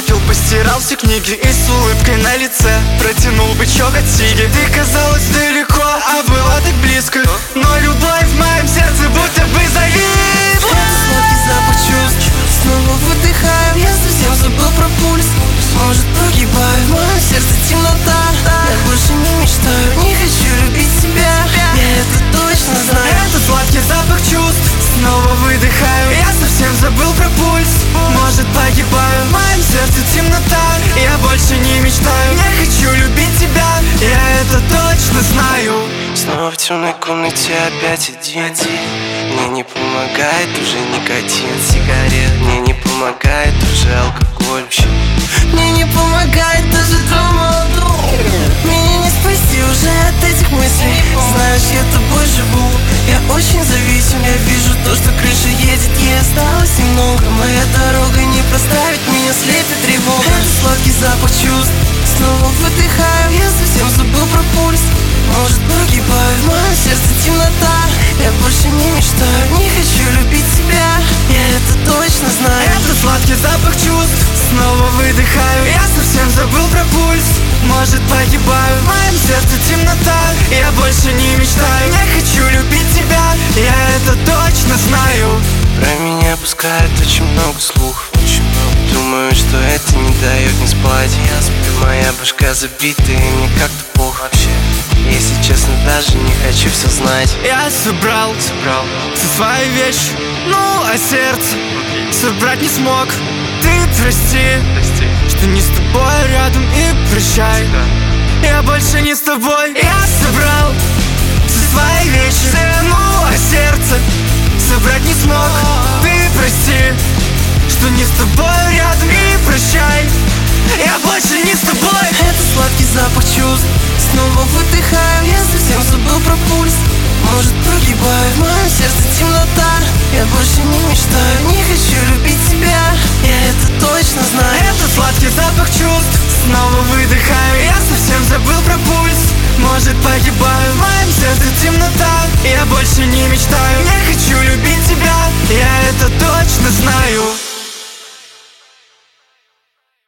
выпил, постирал все книги и с улыбкой на лице протянул бычок от сиги. Ты казалась далеко, а была так близко, но любовь в моем сердце будто бы зависла. Это сладкий запах чувств, снова выдыхаю. Я совсем забыл про пульс, может погибаю. В моем сердце темнота, я больше не мечтаю. Не хочу любить себя, я это точно знаю. Это сладкий запах чувств, снова выдыхаю. Я совсем забыл про пульс, может погибаю. В моем сердце темнота, я больше не мечтаю. Не хочу любить тебя, я это точно знаю. Снова в темной комнате опять один. Мне не помогает уже никотин, сигарет. Мне не помогает уже алкоголь. Мне не помогает даже дома. Меня не спасти уже от этих мыслей. Знаешь, я тобой живу, я очень зависим. Я вижу то, что крыша едет, ей осталось немного. Моя дорога не проставит, меня слепит тревога. Это сладкий запах чувств, снова выдыхаю. Я совсем забыл про пульс, может погибаю. В моем сердце темнота, я больше не мечтаю. Не хочу любить себя, я это точно знаю. Это сладкий запах чувств, снова выдыхаю. Я совсем забыл про пульс, может погибаю. В моем сердце темнота, я больше не мечтаю. Не хочу любить тебя, я это точно знаю. Про меня пускают очень много слухов. Думаю, что это не дает не спать. Я сплю, моя башка забита, и мне как-то плохо вообще. Если честно, даже не хочу все знать. Я собрал все свои вещи, ну а сердце собрать не смог. Ты прости, что не с тобой рядом, и прощай, я больше не с тобой. Я собрал все свои вещи, ну а сердце собрать не смог. Ты прости, что не с тобой рядом, и прощай, я больше не с тобой. Это сладкий запах чувств, снова выдыхаю. Я совсем забыл про пульс, может погибаю. В моем сердце темнота, я больше не мечтаю. Не хочу любить себя, я это точно знаю. Это сладкий запах чувств, снова выдыхаю. Я совсем забыл про пульс, может погибаю. В моем сердце темнота, я больше не мечтаю. Не хочу любить тебя, я это точно знаю.